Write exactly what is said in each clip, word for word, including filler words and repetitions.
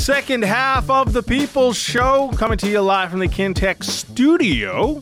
Second half of the People's Show, coming to you live from the Kintec studio.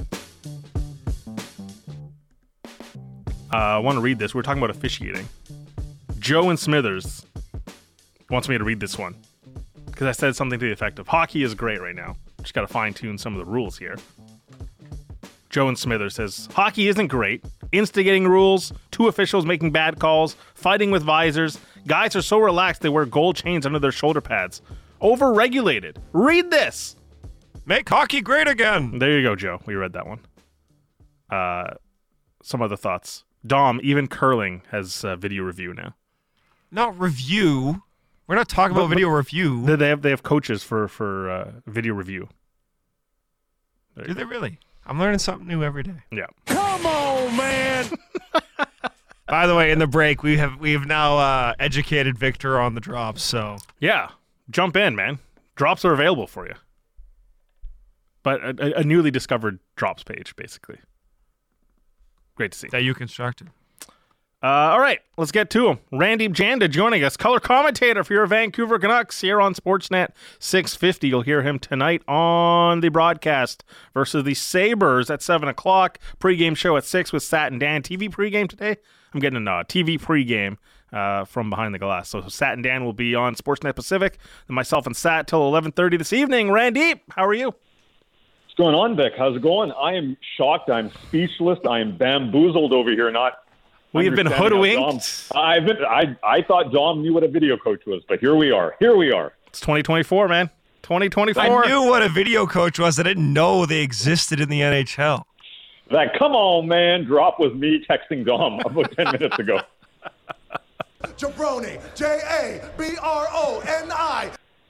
Uh, I want to read this. We're talking about officiating. Joe and Smithers wants me to read this one because I said something to the effect of, hockey is great right now. Just got to fine-tune some of the rules here. Joe and Smithers says, hockey isn't great. Instigating rules, two officials making bad calls, fighting with visors. Guys are so relaxed they wear gold chains under their shoulder pads. Overregulated. Read this. Make hockey great again. There you go, Joe. We read that one. Uh, some other thoughts. Dom, even curling has uh, video review now. Not review. We're not talking about but, video review. They have they have coaches for for uh, video review. There Do they really? I'm learning something new every day. Yeah. Come on, man. By the way, in the break, we have we have now uh, educated Victor on the drops. So yeah, jump in, man. Drops are available for you. But a, a newly discovered drops page, basically. Great to see. That you constructed. Uh, all right, let's get to him. Randy Janda joining us, color commentator for your Vancouver Canucks here on Sportsnet six fifty. You'll hear him tonight on the broadcast versus the Sabres at seven o'clock. Pre-game show at six with Sat and Dan. T V pregame today? I'm getting a nod. T V pregame uh, from behind the glass. So Sat and Dan will be on Sportsnet Pacific. And myself and Sat till eleven thirty this evening. Randy, how are you? What's going on, Vic? How's it going? I am shocked. I'm speechless. I am bamboozled over here. Not We have been hoodwinked. I've been, I I thought Dom knew what a video coach was, but here we are. Here we are. It's twenty twenty-four, man. twenty twenty-four. I knew what a video coach was. I didn't know they existed in the N H L. That come on, man, drop was me texting Dom about ten minutes ago. Jabroni, J A B R O N I.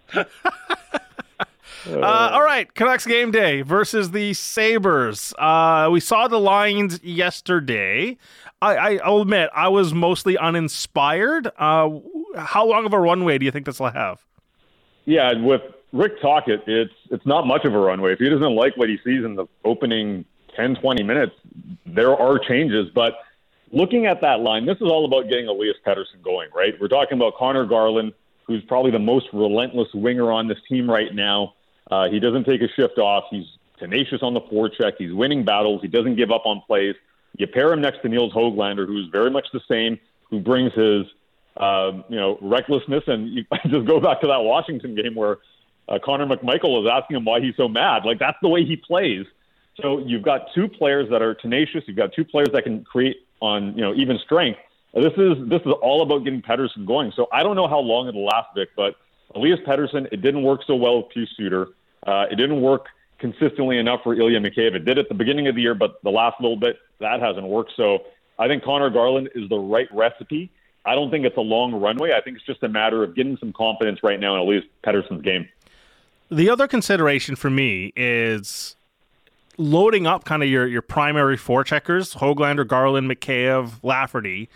Uh, all right, Canucks game day versus the Sabres. Uh, we saw the lines yesterday. I, I, I'll admit, I was mostly uninspired. Uh, how long of a runway do you think this will have? Yeah, with Rick Tocchet, it's it's not much of a runway. If he doesn't like what he sees in the opening ten, twenty minutes, there are changes. But looking at that line, this is all about getting Elias Pettersson going, right? We're talking about Connor Garland, who's probably the most relentless winger on this team right now. Uh, he doesn't take a shift off. He's tenacious on the forecheck. He's winning battles. He doesn't give up on plays. You pair him next to Niels Höglander, who's very much the same, who brings his, uh, you know, recklessness. And you just go back to that Washington game where uh, Connor McMichael was asking him why he's so mad. Like, that's the way he plays. So you've got two players that are tenacious. You've got two players that can create on, you know, even strength. This is this is all about getting Pettersson going. So I don't know how long it'll last, Vic, but Elias Pettersson, it didn't work so well with Pius Suter. Uh, it didn't work consistently enough for Ilya Mikheyev. It did at the beginning of the year, but the last little bit, that hasn't worked. So I think Connor Garland is the right recipe. I don't think it's a long runway. I think it's just a matter of getting some confidence right now in Elias Pettersson's game. The other consideration for me is loading up kind of your, your primary forecheckers, Höglander, Garland, Mikheyev, Lafferty,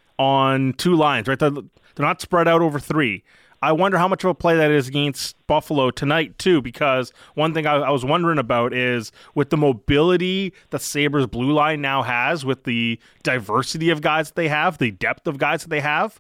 on two lines, right? They're, they're not spread out over three. I wonder how much of a play that is against Buffalo tonight, too, because one thing I, I was wondering about is with the mobility the Sabres blue line now has, with the diversity of guys that they have, the depth of guys that they have,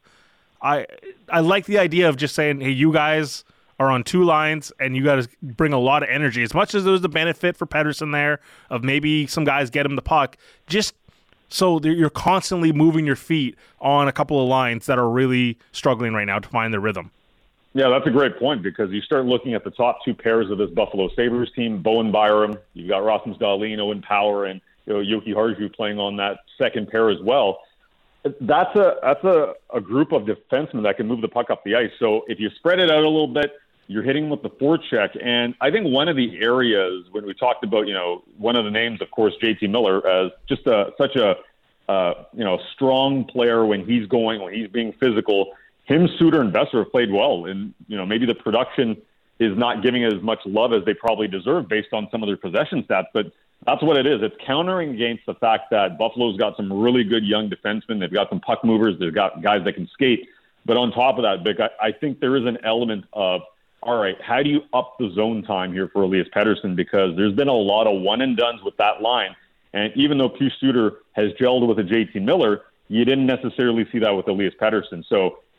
I I like the idea of just saying, hey, you guys are on two lines and you got to bring a lot of energy. As much as there's the benefit for Pettersson there of maybe some guys get him the puck, just so you're constantly moving your feet on a couple of lines that are really struggling right now to find their rhythm. Yeah, that's a great point because you start looking at the top two pairs of this Buffalo Sabres team, Bowen Byram, you've got Rasmus Dahlin, Owen Power, and you know, Yoki Harju playing on that second pair as well. That's a that's a, a group of defensemen that can move the puck up the ice. So if you spread it out a little bit, you're hitting with the forecheck. And I think one of the areas when we talked about, you know, one of the names, of course, J T Miller, as just a, such a, uh, you know, strong player when he's going, when he's being physical. Him, Suter, and Besser have played well. And, you know, maybe the production is not giving it as much love as they probably deserve based on some of their possession stats. But that's what it is. It's countering against the fact that Buffalo's got some really good young defensemen. They've got some puck movers. They've got guys that can skate. But on top of that, Vic, I, I think there is an element of, all right, how do you up the zone time here for Elias Pettersson? Because there's been a lot of one-and-dones with that line. And even though Pius Suter has gelled with a J T Miller, you didn't necessarily see that with Elias Pettersson. So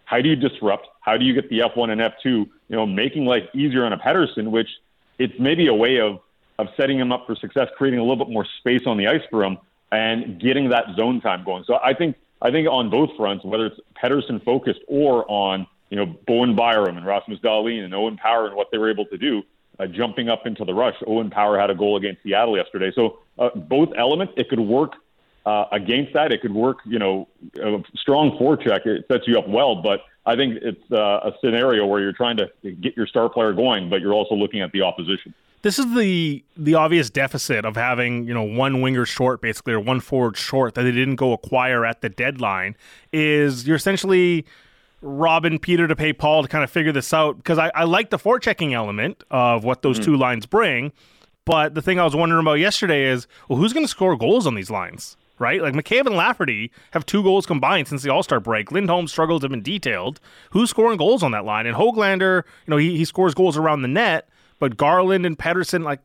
How do you disrupt? How do you get the F one and F two, you know, making life easier on a Pettersson, which it's maybe a way of, of setting him up for success, creating a little bit more space on the ice for him and getting that zone time going. So I think, I think on both fronts, whether it's Pettersson focused or on, you know, Bowen Byram and Rasmus Dahlin and Owen Power and what they were able to do, uh, jumping up into the rush. Owen Power had a goal against Seattle yesterday. So uh, both elements, it could work uh, against that. It could work, you know, a strong forecheck. It sets you up well, but I think it's uh, a scenario where you're trying to get your star player going, but you're also looking at the opposition. This is the the obvious deficit of having, you know, one winger short, basically, or one forward short that they didn't go acquire at the deadline, is you're essentially robbing Peter to pay Paul to kind of figure this out. Because I, I like the forechecking element of what those mm-hmm. two lines bring, but the thing I was wondering about yesterday is, well, who's going to score goals on these lines? Right? Like McCabe and Lafferty have two goals combined since the All-Star break. Lindholm's struggles have been detailed. Who's scoring goals on that line? And Höglander, you know, he, he scores goals around the net, but Garland and Pettersson, like,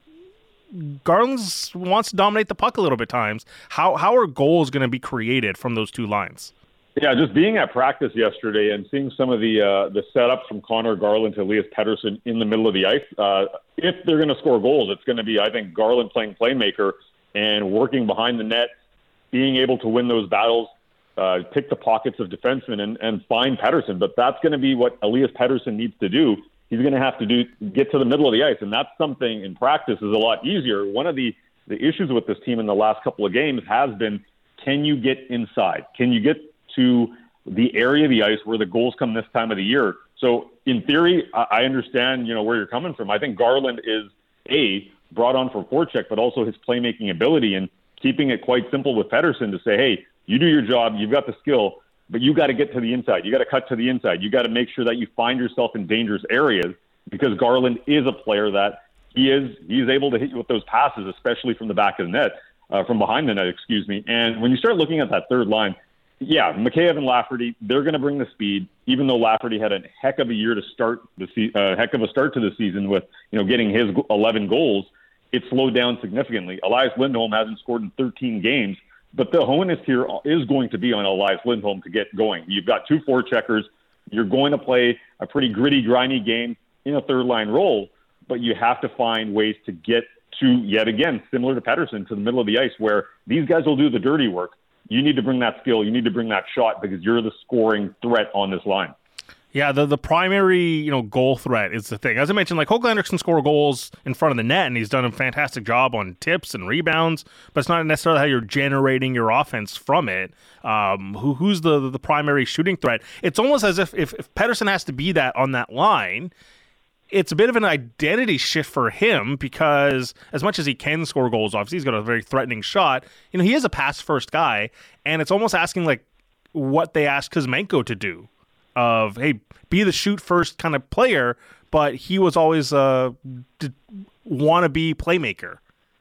Garland wants to dominate the puck a little bit times. How how are goals going to be created from those two lines? Yeah, just being at practice yesterday and seeing some of the uh, the setups from Connor Garland to Elias Pettersson in the middle of the ice, uh, if they're going to score goals, it's going to be, I think, Garland playing playmaker and working behind the net, being able to win those battles, uh, pick the pockets of defensemen and, and find Pettersson. But that's going to be what Elias Pettersson needs to do. He's going to have to do get to the middle of the ice, and that's something in practice is a lot easier. One of the, the issues with this team in the last couple of games has been, can you get inside? Can you get to the area of the ice where the goals come this time of the year? So in theory, I, I understand, you know, where you're coming from. I think Garland is, A, brought on for forecheck, but also his playmaking ability and keeping it quite simple with Pettersson to say, hey, you do your job, you've got the skill, but you got to get to the inside. You got to cut to the inside. You got to make sure that you find yourself in dangerous areas, because Garland is a player that he is he's able to hit you with those passes, especially from the back of the net, uh, from behind the net, excuse me. And when you start looking at that third line, yeah, McCabe and Lafferty, they're going to bring the speed. Even though Lafferty had a heck of a year to start the se- uh, heck of a start to the season with, you know, getting his eleven goals, it slowed down significantly. Elias Lindholm hasn't scored in thirteen games. But the onus here is going to be on Elias Lindholm to get going. You've got two forecheckers. You're going to play a pretty gritty, grimy game in a third-line role, but you have to find ways to get to, yet again, similar to Pettersson, to the middle of the ice where these guys will do the dirty work. You need to bring that skill. You need to bring that shot because you're the scoring threat on this line. Yeah, the, the primary, you know, goal threat is the thing. As I mentioned, like, Höglander can score goals in front of the net, and he's done a fantastic job on tips and rebounds, but it's not necessarily how you're generating your offense from it. Um, who who's the the primary shooting threat? It's almost as if, if if Pettersson has to be that on that line, it's a bit of an identity shift for him, because as much as he can score goals, obviously he's got a very threatening shot. You know, he is a pass-first guy, and it's almost asking, like, what they asked Kuzmenko to do. Of, hey, be the shoot first kind of player, but he was always a d- wannabe playmaker.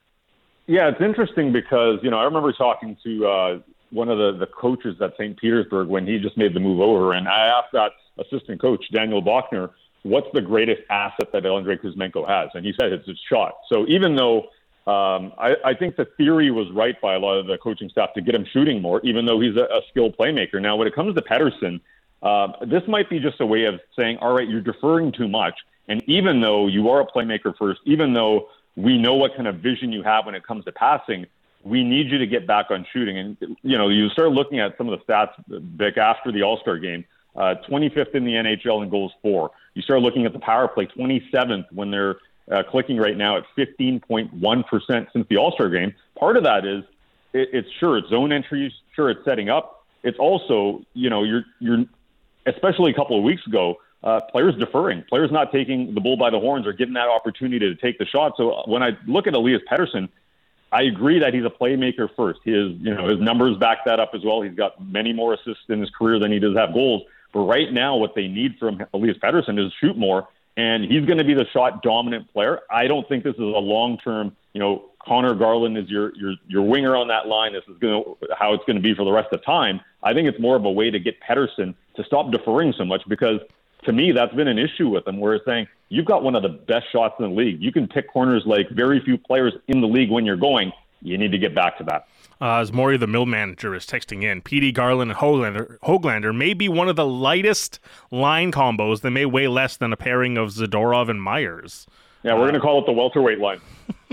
Yeah, it's interesting because, you know, I remember talking to uh, one of the, the coaches at Saint Petersburg when he just made the move over, and I asked that assistant coach, Daniel Bachner, what's the greatest asset that Andrei Kuzmenko has? And he said it's his shot. So even though um, I, I think the theory was right by a lot of the coaching staff to get him shooting more, even though he's a, a skilled playmaker. Now, when it comes to Pettersson, Uh, this might be just a way of saying, all right, you're deferring too much. And even though you are a playmaker first, even though we know what kind of vision you have when it comes to passing, we need you to get back on shooting. And, you know, you start looking at some of the stats, Vic, after the All-Star game, uh, twenty-fifth in the N H L in goals for. You start looking at the power play, twenty-seventh when they're uh, clicking right now at fifteen point one percent since the All-Star game. Part of that is it, it's sure it's zone entries, sure it's setting up. It's also, you know, you're you're especially a couple of weeks ago, uh, players deferring, players not taking the bull by the horns or getting that opportunity to take the shot. So when I look at Elias Pettersson, I agree that he's a playmaker first. His, you know, his numbers back that up as well. He's got many more assists in his career than he does have goals. But right now, what they need from Elias Pettersson is shoot more, and he's going to be the shot dominant player. I don't think this is a long-term, you know, Connor Garland is your your your winger on that line. This is going to how it's going to be for the rest of the time. I think it's more of a way to get Pettersson to stop deferring so much, because to me that's been an issue with him, where it's saying you've got one of the best shots in the league. You can pick corners like very few players in the league when you're going. You need to get back to that. Uh, as Maury, the mill manager, is texting in, P D, Garland, and Hoglander, Hoglander may be one of the lightest line combos that may weigh less than a pairing of Zadorov and Myers. Yeah, we're uh, going to call it the welterweight line.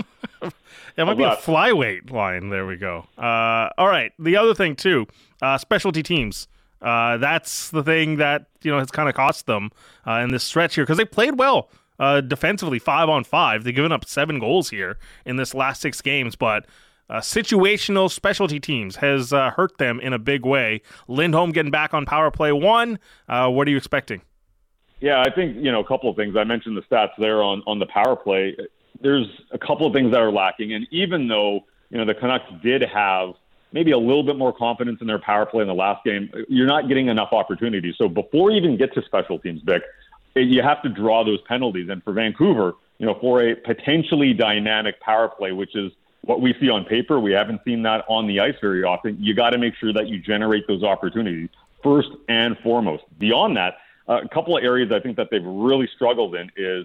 It might be a flyweight line. There we go. Uh, all right. The other thing, too, uh, specialty teams. Uh, that's the thing that, you know, has kind of cost them uh, in this stretch here, because they played well uh, defensively, five on five. They've given up seven goals here in this last six games, but uh, situational specialty teams has uh, hurt them in a big way. Lindholm getting back on power play one. Uh, what are you expecting? Yeah, I think, you know, a couple of things. I mentioned the stats there on, on the power play. There's a couple of things that are lacking. And even though, you know, the Canucks did have maybe a little bit more confidence in their power play in the last game, you're not getting enough opportunities. So before you even get to special teams, Vic, you have to draw those penalties. And for Vancouver, you know, for a potentially dynamic power play, which is what we see on paper, we haven't seen that on the ice very often. You got to make sure that you generate those opportunities first and foremost. Beyond that, uh, a couple of areas I think that they've really struggled in is,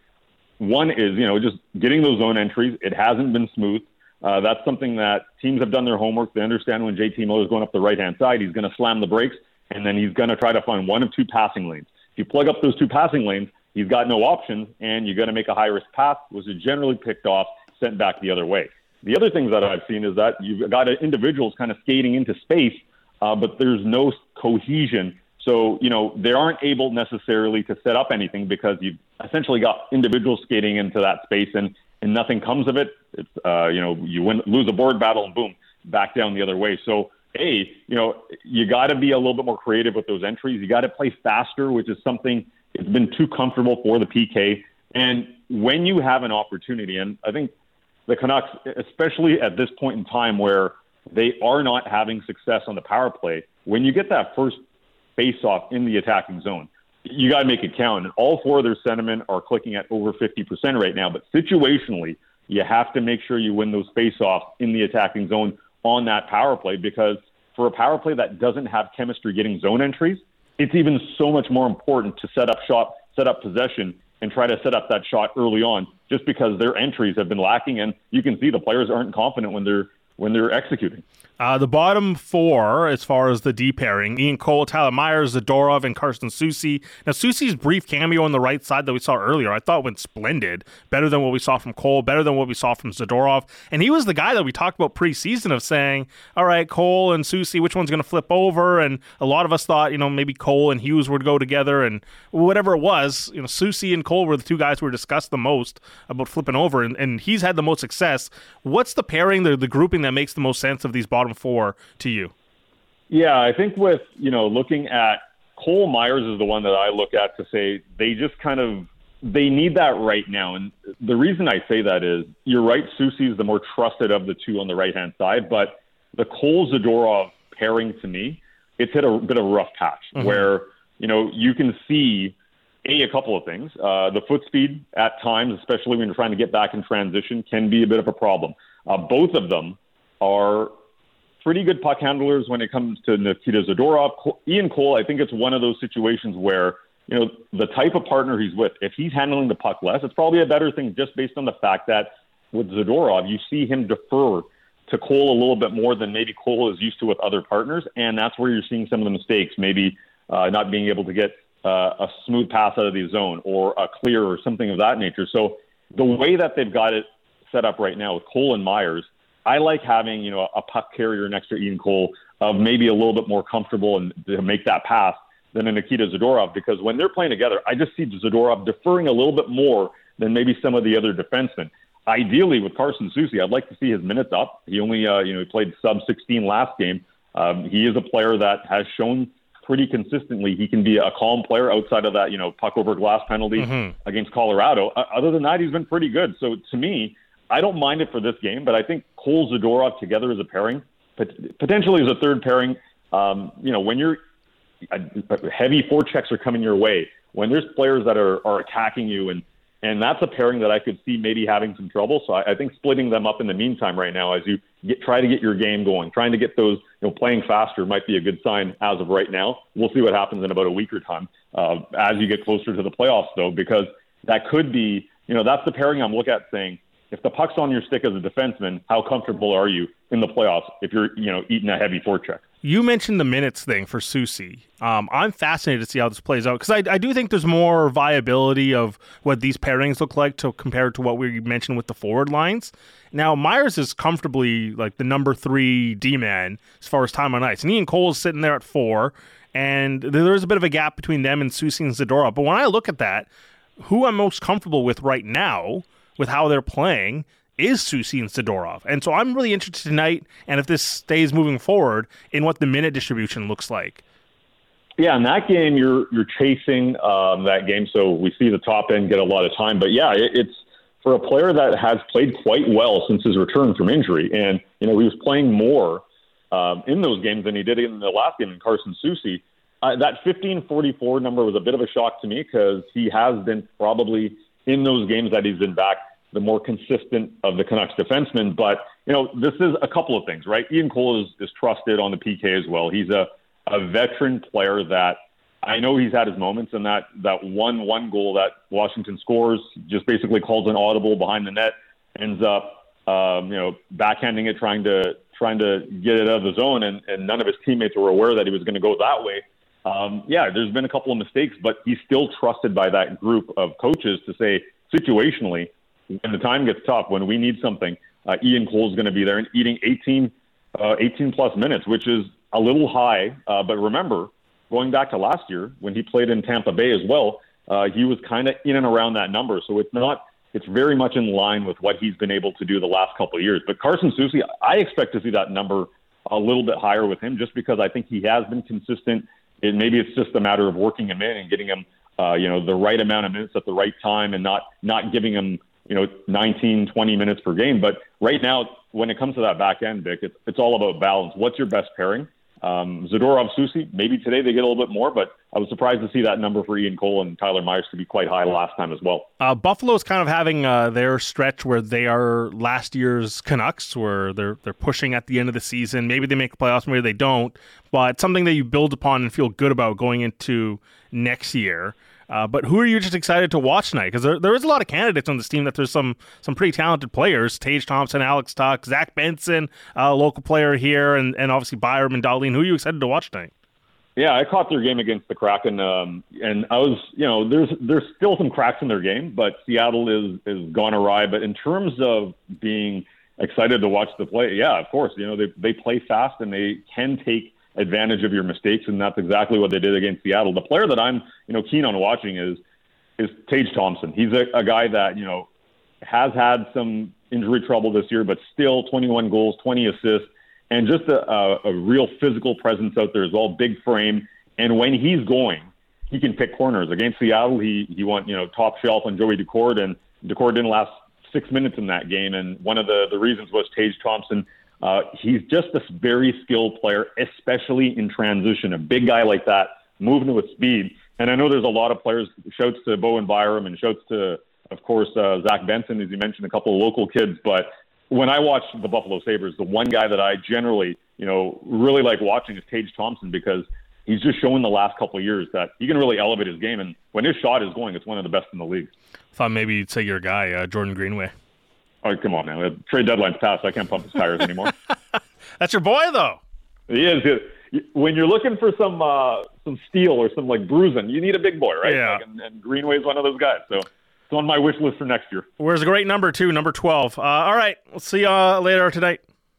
one is, you know, just getting those zone entries. It hasn't been smooth. Uh, that's something that teams have done their homework. They understand when J T Miller is going up the right-hand side, he's going to slam the brakes, and then he's going to try to find one of two passing lanes. If you plug up those two passing lanes, he's got no options, and you're going to make a high-risk pass, which is generally picked off, sent back the other way. The other things that I've seen is that you've got individuals kind of skating into space, uh, but there's no cohesion. So, you know, they aren't able necessarily to set up anything because you've essentially got individuals skating into that space and, and nothing comes of it. It's, uh, you know, you win, lose a board battle and boom, back down the other way. So, A, you know, you got to be a little bit more creative with those entries. You got to play faster, which is something it's been too comfortable for the P K. And when you have an opportunity, and I think the Canucks, especially at this point in time where they are not having success on the power play, when you get that first face-off in the attacking zone, you got to make it count. And all four of their sentiment are clicking at over fifty percent right now. But situationally, you have to make sure you win those face-offs in the attacking zone on that power play, because for a power play that doesn't have chemistry getting zone entries, it's even so much more important to set up shot, set up possession, and try to set up that shot early on, just because their entries have been lacking. And you can see the players aren't confident when they're when they're executing. Uh, the bottom four, as far as the D pairing, Ian Cole, Tyler Myers, Zadorov, and Carson Soucy. Now, Soucy's brief cameo on the right side that we saw earlier, I thought went splendid. Better than what we saw from Cole, better than what we saw from Zadorov. And he was the guy that we talked about preseason of saying, all right, Cole and Soucy, which one's going to flip over? And a lot of us thought, you know, maybe Cole and Hughes would go together. And whatever it was, you know, Soucy and Cole were the two guys who were discussed the most about flipping over. And, and he's had the most success. What's the pairing, the, the grouping that makes the most sense of these bottom four to you? Yeah, I think with, you know, looking at Cole, Myers is the one that I look at to say they just kind of, they need that right now. And the reason I say that is, you're right, Soucy is the more trusted of the two on the right-hand side, but the Cole-Zadorov pairing, to me, it's hit a bit of a rough patch mm-hmm. where, you know, you can see, A, a couple of things. Uh, the foot speed at times, especially when you're trying to get back in transition, can be a bit of a problem. Uh, both of them are pretty good puck handlers when it comes to Nikita Zadorov. Ian Cole, I think it's one of those situations where, you know, the type of partner he's with, if he's handling the puck less, it's probably a better thing just based on the fact that with Zadorov, you see him defer to Cole a little bit more than maybe Cole is used to with other partners, and that's where you're seeing some of the mistakes, maybe uh, not being able to get uh, a smooth pass out of the zone or a clear or something of that nature. So the way that they've got it set up right now with Cole and Myers, I like having, you know, a puck carrier next to Ian Cole of maybe a little bit more comfortable and to make that pass than a Nikita Zadorov, because when they're playing together, I just see Zadorov deferring a little bit more than maybe some of the other defensemen. Ideally, with Carson Soucy, I'd like to see his minutes up. He only, uh, you know, he played sub sixteen last game. Um, he is a player that has shown pretty consistently he can be a calm player outside of that, you know, puck over glass penalty mm-hmm. against Colorado. Uh, other than that, he's been pretty good. So to me, I don't mind it for this game, but I think Cole Zadorov together as a pairing, potentially as a third pairing, um, you know, when you're uh, heavy forechecks are coming your way, when there's players that are, are attacking you, and, and that's a pairing that I could see maybe having some trouble. So I, I think splitting them up in the meantime right now as you get, try to get your game going, trying to get those, you know, playing faster might be a good sign as of right now. We'll see what happens in about a week or time uh, as you get closer to the playoffs, though, because that could be, you know, that's the pairing I'm looking at saying, if the puck's on your stick as a defenseman, how comfortable are you in the playoffs if you're, you know, eating a heavy forecheck? You mentioned the minutes thing for Soucy. Um, I'm fascinated to see how this plays out because I, I do think there's more viability of what these pairings look like to compared to what we mentioned with the forward lines. Now, Myers is comfortably like the number three D-man as far as time on ice. And Ian Cole is sitting there at four, and there's a bit of a gap between them and Soucy and Zadorov. But when I look at that, who I'm most comfortable with right now with how they're playing is Soucy and Zadorov. And so I'm really interested tonight, and if this stays moving forward, in what the minute distribution looks like. Yeah, in that game, you're you're chasing um, that game, so we see the top end get a lot of time. But yeah, it, it's for a player that has played quite well since his return from injury. And, you know, he was playing more um, in those games than he did in the last game in Carson Soucy. Uh, that fifteen forty-four number was a bit of a shock to me because he has been probably in those games that he's been back the more consistent of the Canucks defensemen. But, you know, this is a couple of things, right? Ian Cole is, is trusted on the P K as well. He's a, a veteran player that I know he's had his moments, and that, that one one goal that Washington scores just basically calls an audible behind the net, ends up, um, you know, backhanding it, trying to trying to get it out of the zone, and, and none of his teammates were aware that he was going to go that way. Um, yeah, there's been a couple of mistakes, but he's still trusted by that group of coaches to say, situationally, when the time gets tough, when we need something, uh, Ian Cole's going to be there and eating eighteen, uh, eighteen plus minutes, which is a little high. Uh, but remember, going back to last year when he played in Tampa Bay as well, uh, he was kind of in and around that number. So it's not, it's very much in line with what he's been able to do the last couple of years. But Carson Soucy, I expect to see that number a little bit higher with him, just because I think he has been consistent. And maybe it's just a matter of working him in and getting him, uh, you know, the right amount of minutes at the right time, and not not giving him, you know, nineteen, twenty minutes per game. But right now, when it comes to that back end, Vic, it's, it's all about balance. What's your best pairing? Um, Zadorov, Soucy, maybe today they get a little bit more, but I was surprised to see that number for Ian Cole and Tyler Myers to be quite high last time as well. Uh, Buffalo's kind of having uh, their stretch where they are last year's Canucks, where they're they're pushing at the end of the season. Maybe they make the playoffs, maybe they don't, but something that you build upon and feel good about going into next year. Uh, but who are you just excited to watch tonight? Because there, there is a lot of candidates on this team that there's some some pretty talented players. Tage Thompson, Alex Tuck, Zach Benson, a uh, local player here, and, and obviously Byram and Dahlin. Who are you excited to watch tonight? Yeah, I caught their game against the Kraken, um, and I was, you know, there's there's still some cracks in their game, but Seattle is is gone awry. But in terms of being excited to watch the play, yeah, of course, you know, they they play fast and they can take advantage of your mistakes, and that's exactly what they did against Seattle. The player that I'm, you know, keen on watching is is Tage Thompson. He's a, a guy that, you know, has had some injury trouble this year, but still twenty-one goals, twenty assists, and just a, a, a real physical presence out there as well, big frame. And when he's going, he can pick corners. Against Seattle, he he went, you know, top shelf on Joey Decord, and Decord didn't last six minutes in that game. And one of the, the reasons was Tage Thompson. Uh, he's just a very skilled player, especially in transition. A big guy like that, moving with speed. And I know there's a lot of players, shouts to Bowen Byram and shouts to, of course, uh, Zach Benson, as you mentioned, a couple of local kids. But when I watch the Buffalo Sabres, the one guy that I generally, you know, really like watching is Tage Thompson, because he's just shown the last couple of years that he can really elevate his game. And when his shot is going, it's one of the best in the league. Thought maybe you'd say your guy, uh, Jordan Greenway. Oh, come on, man. The trade deadline's passed. I can't pump his tires anymore. That's your boy, though. He is. When you're looking for some uh, some steel or some, like, bruising, you need a big boy, right? Yeah. Like, and, and Greenway's one of those guys. So it's on my wish list for next year. Where's a great number, too, number twelve. Uh, all right. We'll see you uh, later tonight.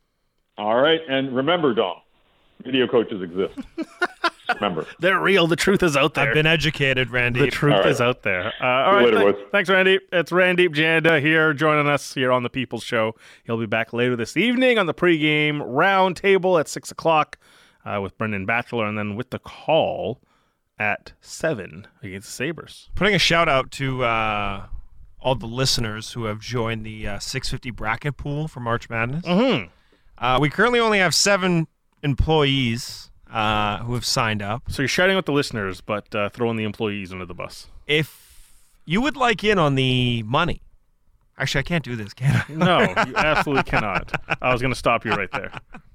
All right. And remember, Dom, video coaches exist. Remember. They're real. The truth is out there. I've been educated, Randy. The truth right. is out there. Uh, all right. later, th- boys. thanks, Randy. It's Randeep Janda here joining us here on the People's Show. He'll be back later this evening on the pregame round table at six o'clock uh, with Brendan Batchelor, and then with the call at seven against the Sabres. Putting a shout out to uh, all the listeners who have joined the uh, six fifty bracket pool for March Madness. Mm-hmm. Uh, we currently only have seven employees uh, who have signed up. So you're shouting out the listeners, but uh, throwing the employees under the bus. If you would like in on the money, actually, I can't do this, can I? No, you absolutely cannot. I was going to stop you right there.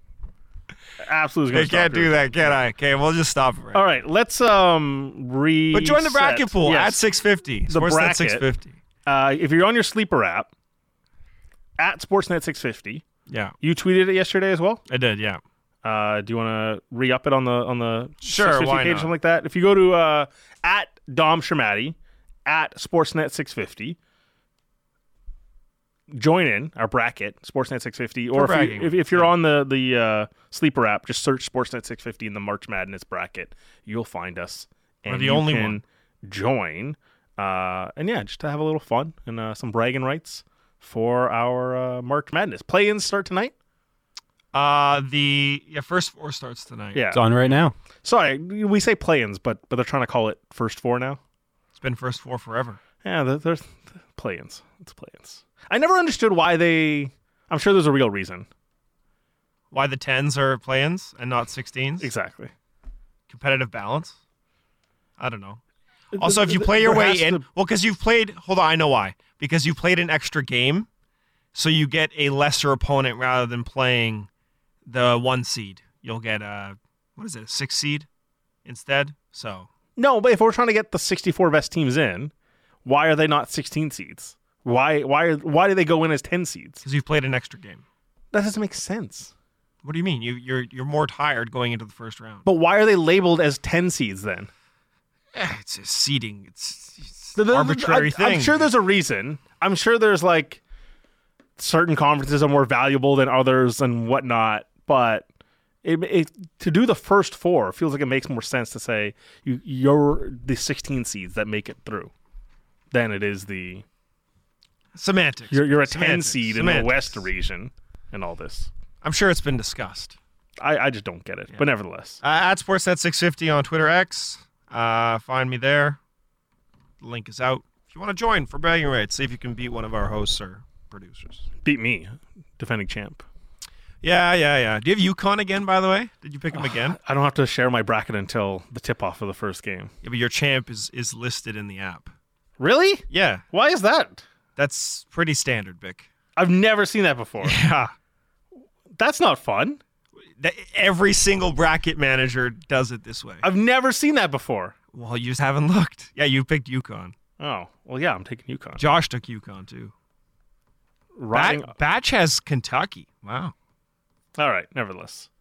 Absolutely going I to stop can't you do right that, can I? Okay, we'll just stop it right All right, let's um re. But join the bracket pool yes. at six fifty. The Sportsnet bracket. six fifty. Uh, if you're on your sleeper app, at Sportsnet six fifty. Yeah, You tweeted it yesterday as well. I did. Yeah. Uh, do you want to re-up it on the on the Sure, six fifty why page or not? something like that? If you go to uh, at Dom Shermatti, at Sportsnet six fifty, join in our bracket, Sportsnet six fifty, or if, bragging. you, if, if you're Yeah. on the the uh, Sleeper app, just search Sportsnet six fifty in the March Madness bracket. You'll find us, and We're the you only can one. join. Uh, and yeah, just to have a little fun and uh, some bragging rights for our uh, March Madness. Play-ins start tonight. Uh, the yeah first four starts tonight. Yeah, It's on right now. sorry, we say play-ins, but but they're trying to call it first four now. It's been first four forever. Yeah, they're, they're play-ins. It's play-ins. I never understood why they. I'm sure there's a real reason. Why the tens are play-ins and not sixteens? Exactly. Competitive balance. I don't know. Also, if you play There your way has in, to- well, because you've played. Hold on, I know why. Because you played an extra game, so you get a lesser opponent rather than playing the one seed. You'll get a what is it, a six seed instead. So No, but if we're trying to get the sixty-four best teams in, why are they not sixteen seeds? Why why are, why do they go in as ten seeds? because you've played an extra game. That doesn't make sense. What do you mean? You you're you're more tired going into the first round. But why are they labeled as ten seeds then? Eh, it's a seeding. It's, it's The- the- arbitrary I, thing. I'm sure there's a reason. I'm sure there's like certain conferences are more valuable than others and whatnot. But it, it, to do the first four feels like it makes more sense to say you, you're the sixteen seeds that make it through than it is the semantics. you're you're a ten Semantics. seed in Semantics. the West region and all this. I'm sure it's been discussed. I, I just don't get it. But nevertheless, Uh, at Sportsnet six fifty on Twitter X. Uh, find me there. The link is out. If you want to join for bragging rights, see if you can beat one of our hosts or producers. beat me, defending champ. Yeah, yeah, yeah. Do you have UConn again, by the way? Did you pick him again? I don't have to share my bracket until the tip off of the first game. Yeah, but your champ is, is listed in the app. Really? Yeah, Why is that? that's pretty standard, Vic. I've never seen that before. Yeah. That's not fun. That, every single bracket manager does it this way. I've never seen that before. Well, you just haven't looked. Yeah, you picked UConn. Oh, well, yeah, I'm taking UConn. Josh took UConn, too. Riding- Bat- Batch has Kentucky. Wow. All right, nevertheless.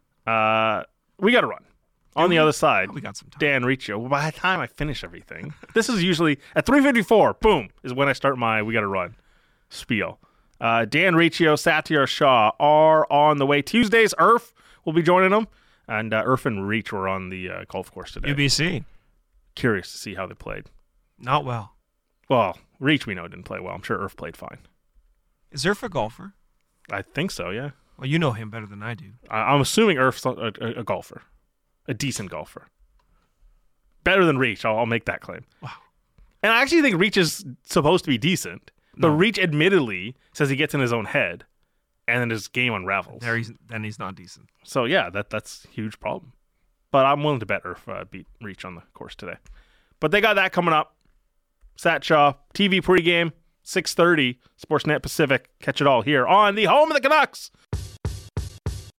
Uh, we got to run. On the other side, We got some time. Dan Riccio. Well, by the time I finish everything, this is usually at three fifty-four, boom, is when I start my we got to run spiel. Uh, Dan Riccio, Satyar Shah are on the way. Tuesdays, Irf will be joining them. And uh, Irf and Reach were on the uh, golf course today. U B C. Curious to see how they played. Not well. Well, Reach we know didn't play well. I'm sure Irf played fine. Is there a golfer? I think so, yeah. Well, you know him better than I do. I- I'm assuming Irf's a, a, a golfer, a decent golfer. Better than Reach, I'll, I'll make that claim. Wow. And I actually think Reach is supposed to be decent. But No. Reach admittedly says he gets in his own head, and then his game unravels. There he's then he's not decent. So yeah, that that's a huge problem. But I'm willing to bet Irf uh, beat Reach on the course today. But they got that coming up. Sat Shaw, T V pregame, six thirty, Sportsnet Pacific. Catch it all here on the home of the Canucks,